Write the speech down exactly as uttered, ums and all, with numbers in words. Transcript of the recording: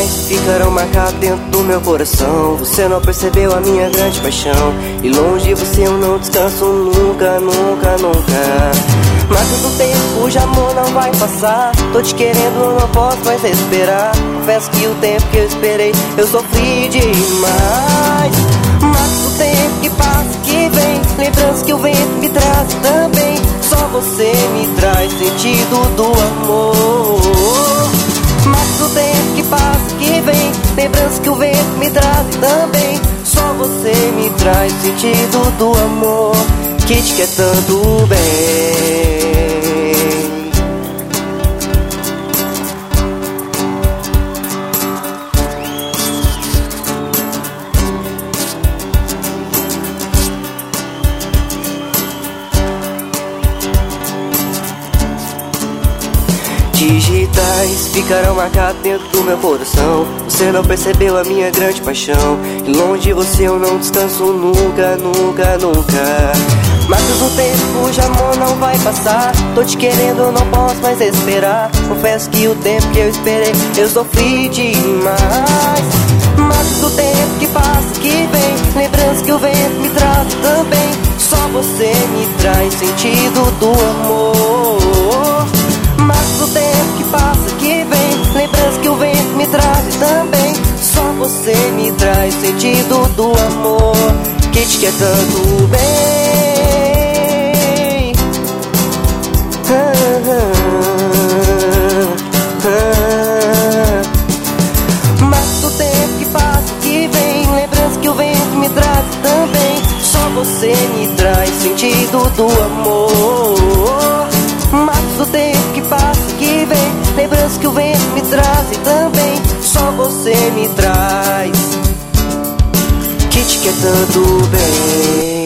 digitais ficarão marcados dentro do meu coração. Você não percebeu a minha grande paixão, e longe de você eu não descanso nunca, nunca, nunca. Marcas do tempo cujo amor não vai passar. Tô te querendo, eu não posso mais esperar. Confesso que o tempo que eu esperei eu sofri demais. Marcas do tempo que passa, que vem, lembranças que o vento me traz também. Só você me traz sentido do amor. Marcas do tempo que passa, que vem, lembranças que o vento me traz também. Só você me traz sentido do amor, que te quer tanto bem. Digitais ficarão marcados dentro do meu coração. Você não percebeu a minha grande paixão, e longe de você eu não descanso nunca, nunca, nunca. Marcas do tempo cujo amor não vai passar. Tô te querendo, eu não posso mais esperar. Confesso que o tempo que eu esperei eu sofri demais. Marcas do tempo que passa, que vem, lembranças que o vento me traz também. Só você me traz sentido do amor. Marcas do tempo que passa, que vem, lembranças que o vento me traz também. Só você me traz sentido do amor, que te quer tanto bem. Ah, ah, ah. Marcas do tempo que passa, que vem, lembranças que o vento me traz também. Só você me traz sentido do amor. Marcos do tempo que passa, que vem, lembranças que o vento me traz e também só você me traz, que te quer tanto bem.